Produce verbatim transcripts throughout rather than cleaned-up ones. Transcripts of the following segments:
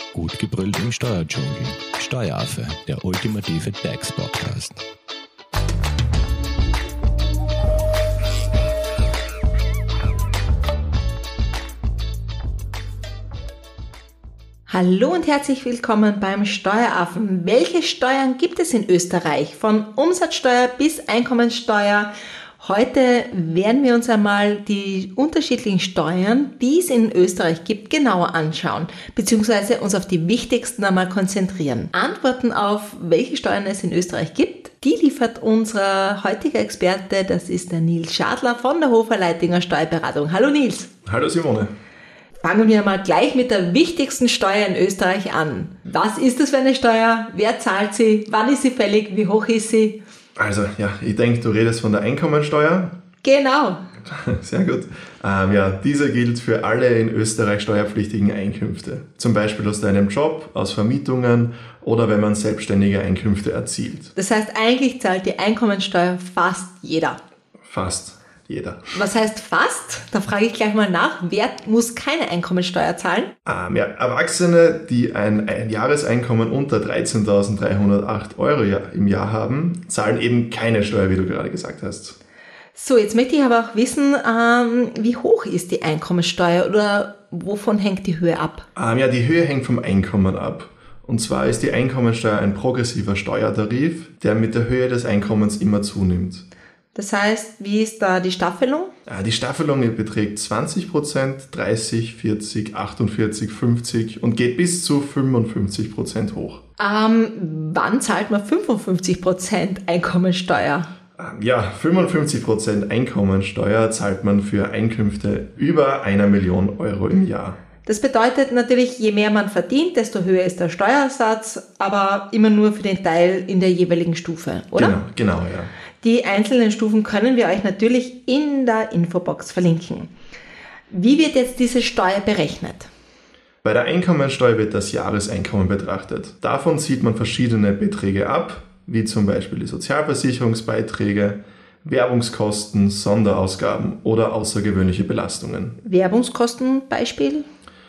Gut gebrüllt im Steuerdschungel. Steueraffe, der ultimative Tax-Podcast. Hallo und herzlich willkommen beim Steueraffen. Welche Steuern gibt es in Österreich? Von Umsatzsteuer bis Einkommensteuer. Heute werden wir uns einmal die unterschiedlichen Steuern, die es in Österreich gibt, genauer anschauen, beziehungsweise uns auf die wichtigsten einmal konzentrieren. Antworten auf, welche Steuern es in Österreich gibt, die liefert unser heutiger Experte, das ist der Nils Schadler von der Hofer Leitinger Steuerberatung. Hallo Nils. Hallo Simone. Fangen wir mal gleich mit der wichtigsten Steuer in Österreich an. Was ist das für eine Steuer? Wer zahlt sie? Wann ist sie fällig? Wie hoch ist sie? Also, ja, ich denke, du redest von der Einkommensteuer. Genau. Sehr gut. Ähm, ja, diese gilt für alle in Österreich steuerpflichtigen Einkünfte. Zum Beispiel aus deinem Job, aus Vermietungen oder wenn man selbstständige Einkünfte erzielt. Das heißt, eigentlich zahlt die Einkommensteuer fast jeder. Fast jeder. Was heißt fast? Da frage ich gleich mal nach. Wer muss keine Einkommensteuer zahlen? Ähm, ja, Erwachsene, die ein, ein Jahreseinkommen unter dreizehntausenddreihundertacht Euro im Jahr haben, zahlen eben keine Steuer, wie du gerade gesagt hast. So, jetzt möchte ich aber auch wissen, ähm, wie hoch ist die Einkommensteuer oder wovon hängt die Höhe ab? Ähm, ja, die Höhe hängt vom Einkommen ab. Und zwar ist die Einkommensteuer ein progressiver Steuertarif, der mit der Höhe des Einkommens immer zunimmt. Das heißt, wie ist da die Staffelung? Die Staffelung beträgt zwanzig Prozent, dreißig, vierzig, achtundvierzig, fünfzig und geht bis zu fünfundfünfzig Prozent hoch. Ähm, wann zahlt man fünfundfünfzig Prozent Einkommensteuer? Ja, fünfundfünfzig Prozent Einkommensteuer zahlt man für Einkünfte über einer Million Euro im Jahr. Das bedeutet natürlich, je mehr man verdient, desto höher ist der Steuersatz, aber immer nur für den Teil in der jeweiligen Stufe, oder? Genau, genau, ja. Die einzelnen Stufen können wir euch natürlich in der Infobox verlinken. Wie wird jetzt diese Steuer berechnet? Bei der Einkommensteuer wird das Jahreseinkommen betrachtet. Davon zieht man verschiedene Beträge ab, wie zum Beispiel die Sozialversicherungsbeiträge, Werbungskosten, Sonderausgaben oder außergewöhnliche Belastungen. Werbungskosten, Beispiel?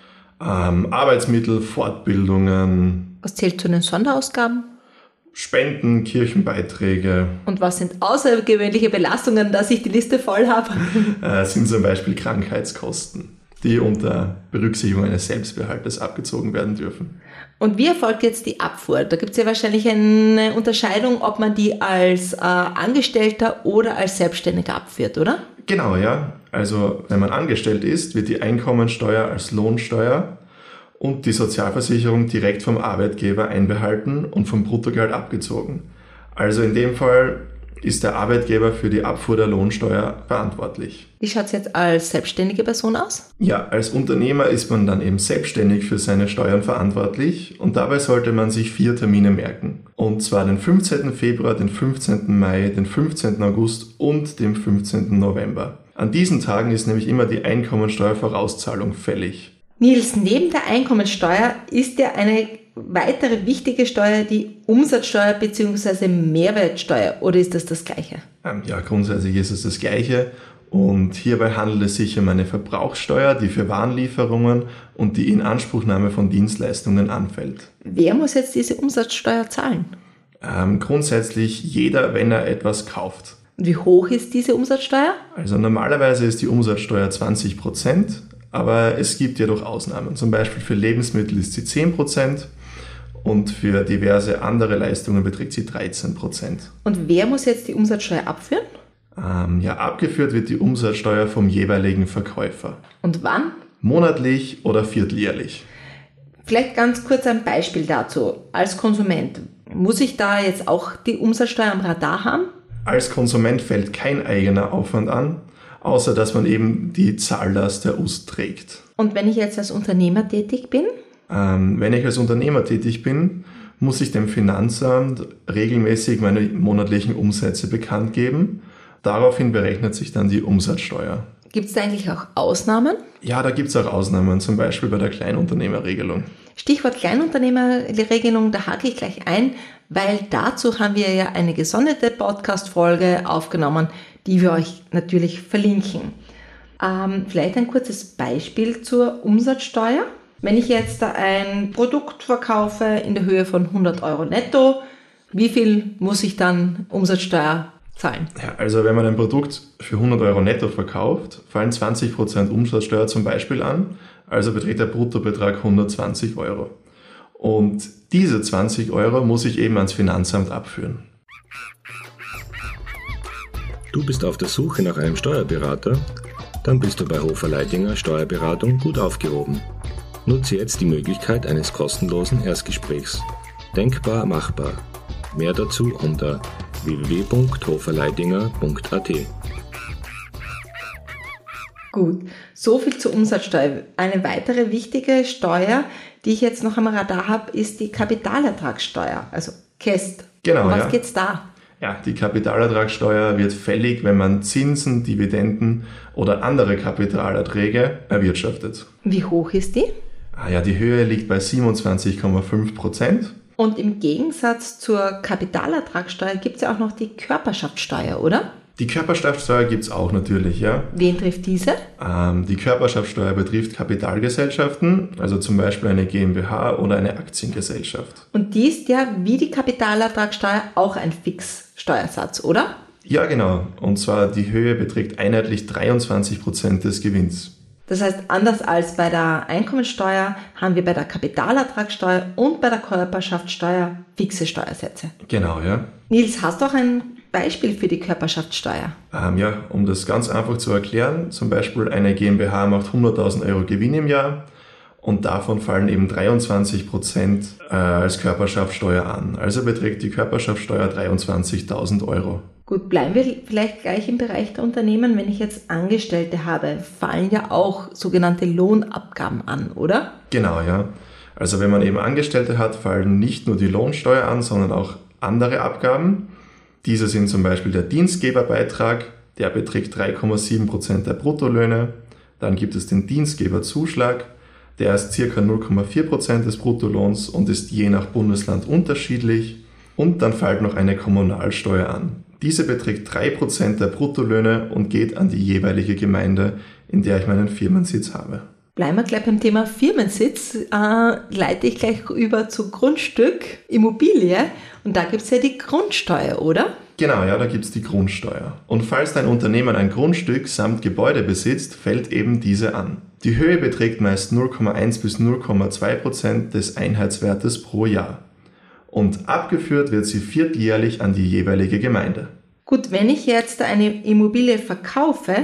Ähm, Arbeitsmittel, Fortbildungen. Was zählt zu den Sonderausgaben? Spenden, Kirchenbeiträge. Und was sind außergewöhnliche Belastungen, dass ich die Liste voll habe? äh, sind zum Beispiel Krankheitskosten, die unter Berücksichtigung eines Selbstbehaltes abgezogen werden dürfen. Und wie erfolgt jetzt die Abfuhr? Da gibt es ja wahrscheinlich eine Unterscheidung, ob man die als äh, Angestellter oder als Selbstständiger abführt, oder? Genau, ja. Also wenn man angestellt ist, wird die Einkommensteuer als Lohnsteuer und die Sozialversicherung direkt vom Arbeitgeber einbehalten und vom Bruttogehalt abgezogen. Also in dem Fall ist der Arbeitgeber für die Abfuhr der Lohnsteuer verantwortlich. Wie schaut es jetzt als selbstständige Person aus? Ja, als Unternehmer ist man dann eben selbstständig für seine Steuern verantwortlich und dabei sollte man sich vier Termine merken. Und zwar den fünfzehnten Februar, den fünfzehnten Mai, den fünfzehnten August und den fünfzehnten November. An diesen Tagen ist nämlich immer die Einkommensteuervorauszahlung fällig. Nils, neben der Einkommensteuer ist ja eine weitere wichtige Steuer die Umsatzsteuer bzw. Mehrwertsteuer, oder ist das das Gleiche? Ja, grundsätzlich ist es das Gleiche und hierbei handelt es sich um eine Verbrauchssteuer, die für Warenlieferungen und die Inanspruchnahme von Dienstleistungen anfällt. Wer muss jetzt diese Umsatzsteuer zahlen? Ähm, grundsätzlich jeder, wenn er etwas kauft. Und wie hoch ist diese Umsatzsteuer? Also normalerweise ist die Umsatzsteuer zwanzig Prozent. Aber es gibt jedoch Ausnahmen. Zum Beispiel für Lebensmittel ist sie zehn Prozent und für diverse andere Leistungen beträgt sie dreizehn Prozent. Und wer muss jetzt die Umsatzsteuer abführen? Ähm, ja, abgeführt wird die Umsatzsteuer vom jeweiligen Verkäufer. Und wann? Monatlich oder vierteljährlich. Vielleicht ganz kurz ein Beispiel dazu. Als Konsument, muss ich da jetzt auch die Umsatzsteuer am Radar haben? Als Konsument fällt kein eigener Aufwand an, außer dass man eben die Zahllast der U S trägt. Und wenn ich jetzt als Unternehmer tätig bin? Ähm, wenn ich als Unternehmer tätig bin, muss ich dem Finanzamt regelmäßig meine monatlichen Umsätze bekannt geben. Daraufhin berechnet sich dann die Umsatzsteuer. Gibt es da eigentlich auch Ausnahmen? Ja, da gibt es auch Ausnahmen, zum Beispiel bei der Kleinunternehmerregelung. Stichwort Kleinunternehmerregelung, da hake ich gleich ein, weil dazu haben wir ja eine gesonderte Podcast-Folge aufgenommen, die wir euch natürlich verlinken. Ähm, vielleicht ein kurzes Beispiel zur Umsatzsteuer. Wenn ich jetzt ein Produkt verkaufe in der Höhe von hundert Euro netto, wie viel muss ich dann Umsatzsteuer zahlen? Ja, also wenn man ein Produkt für hundert Euro netto verkauft, fallen zwanzig Prozent Umsatzsteuer zum Beispiel an, also beträgt der Bruttobetrag hundertzwanzig Euro. Und diese zwanzig Euro muss ich eben ans Finanzamt abführen. Du bist auf der Suche nach einem Steuerberater? Dann bist du bei Hofer Leidinger Steuerberatung gut aufgehoben. Nutze jetzt die Möglichkeit eines kostenlosen Erstgesprächs. Denkbar machbar. Mehr dazu unter w w w punkt hoferleidinger punkt a t. Gut, so viel zur Umsatzsteuer. Eine weitere wichtige Steuer, die ich jetzt noch am Radar habe, ist die Kapitalertragssteuer, also K E S T. Genau, um was ja. geht's da? Ja, die Kapitalertragssteuer wird fällig, wenn man Zinsen, Dividenden oder andere Kapitalerträge erwirtschaftet. Wie hoch ist die? Ah ja, die Höhe liegt bei siebenundzwanzig Komma fünf Prozent. Und im Gegensatz zur Kapitalertragssteuer gibt es ja auch noch die Körperschaftssteuer, oder? Die Körperschaftssteuer gibt es auch natürlich, ja. Wen trifft diese? Ähm, die Körperschaftssteuer betrifft Kapitalgesellschaften, also zum Beispiel eine GmbH oder eine Aktiengesellschaft. Und die ist ja wie die Kapitalertragssteuer auch ein Fixsteuersatz, oder? Ja, genau. Und zwar die Höhe beträgt einheitlich dreiundzwanzig Prozent des Gewinns. Das heißt, anders als bei der Einkommensteuer haben wir bei der Kapitalertragssteuer und bei der Körperschaftssteuer fixe Steuersätze. Genau, ja. Nils, hast du auch ein Beispiel für die Körperschaftssteuer? Ähm, ja, um das ganz einfach zu erklären, zum Beispiel eine GmbH macht hunderttausend Euro Gewinn im Jahr und davon fallen eben dreiundzwanzig Prozent äh, als Körperschaftssteuer an. Also beträgt die Körperschaftssteuer dreiundzwanzigtausend Euro. Gut, bleiben wir vielleicht gleich im Bereich der Unternehmen. Wenn ich jetzt Angestellte habe, fallen ja auch sogenannte Lohnabgaben an, oder? Genau, ja. Also wenn man eben Angestellte hat, fallen nicht nur die Lohnsteuer an, sondern auch andere Abgaben. Diese sind zum Beispiel der Dienstgeberbeitrag, der beträgt drei Komma sieben Prozent der Bruttolöhne. Dann gibt es den Dienstgeberzuschlag, der ist ca. null Komma vier Prozent des Bruttolohns und ist je nach Bundesland unterschiedlich. Und dann fällt noch eine Kommunalsteuer an. Diese beträgt drei Prozent der Bruttolöhne und geht an die jeweilige Gemeinde, in der ich meinen Firmensitz habe. Bleiben wir gleich beim Thema Firmensitz. Äh, leite ich gleich über zu Grundstück, Immobilie. Und da gibt es ja die Grundsteuer, oder? Genau, ja, da gibt es die Grundsteuer. Und falls dein Unternehmen ein Grundstück samt Gebäude besitzt, fällt eben diese an. Die Höhe beträgt meist null Komma eins bis null Komma zwei Prozent des Einheitswertes pro Jahr. Und abgeführt wird sie vierteljährlich an die jeweilige Gemeinde. Gut, wenn ich jetzt eine Immobilie verkaufe,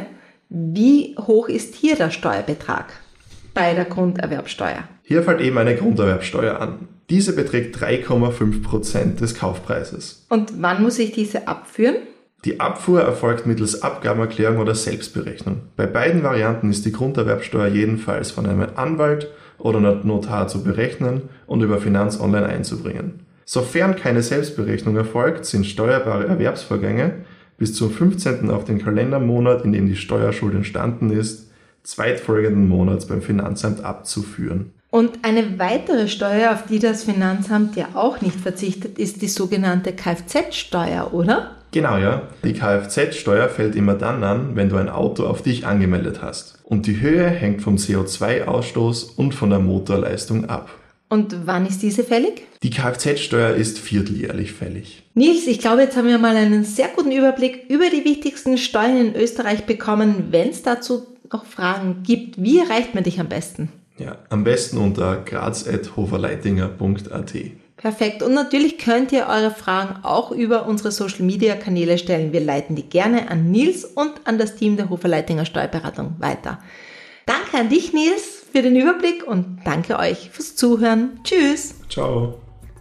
wie hoch ist hier der Steuerbetrag bei der Grunderwerbsteuer? Hier fällt eben eine Grunderwerbsteuer an. Diese beträgt drei Komma fünf Prozent des Kaufpreises. Und wann muss ich diese abführen? Die Abfuhr erfolgt mittels Abgabenerklärung oder Selbstberechnung. Bei beiden Varianten ist die Grunderwerbsteuer jedenfalls von einem Anwalt oder Notar zu berechnen und über Finanz Online einzubringen. Sofern keine Selbstberechnung erfolgt, sind steuerbare Erwerbsvorgänge bis zum fünfzehnten auf den Kalendermonat, in dem die Steuerschuld entstanden ist, zweitfolgenden Monats beim Finanzamt abzuführen. Und eine weitere Steuer, auf die das Finanzamt ja auch nicht verzichtet, ist die sogenannte Kfz-Steuer, oder? Genau, ja. Die Kfz-Steuer fällt immer dann an, wenn du ein Auto auf dich angemeldet hast. Und die Höhe hängt vom C O zwei Ausstoß und von der Motorleistung ab. Und wann ist diese fällig? Die Kfz-Steuer ist vierteljährlich fällig. Nils, ich glaube, jetzt haben wir mal einen sehr guten Überblick über die wichtigsten Steuern in Österreich bekommen. Wenn es dazu noch Fragen gibt, wie erreicht man dich am besten? Ja, am besten unter graz at hoferleidinger punkt a t. Perfekt. Und natürlich könnt ihr eure Fragen auch über unsere Social-Media-Kanäle stellen. Wir leiten die gerne an Nils und an das Team der Hofer Leidinger Steuerberatung weiter. Danke an dich, Nils, für den Überblick und danke euch fürs Zuhören. Tschüss. Ciao.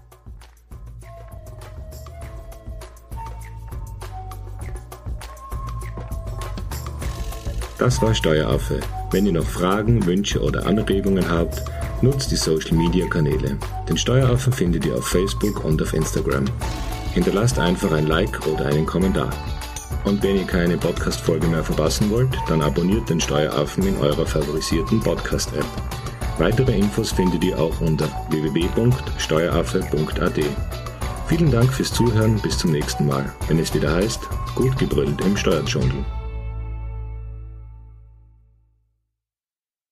Das war Steueraffe. Wenn ihr noch Fragen, Wünsche oder Anregungen habt, nutzt die Social-Media-Kanäle. Den Steueraffen findet ihr auf Facebook und auf Instagram. Hinterlasst einfach ein Like oder einen Kommentar. Und wenn ihr keine Podcast-Folge mehr verpassen wollt, dann abonniert den Steueraffen in eurer favorisierten Podcast-App. Weitere Infos findet ihr auch unter w w w punkt steueraffe punkt a t. Vielen Dank fürs Zuhören, bis zum nächsten Mal, wenn es wieder heißt, gut gebrüllt im Steuerdschungel.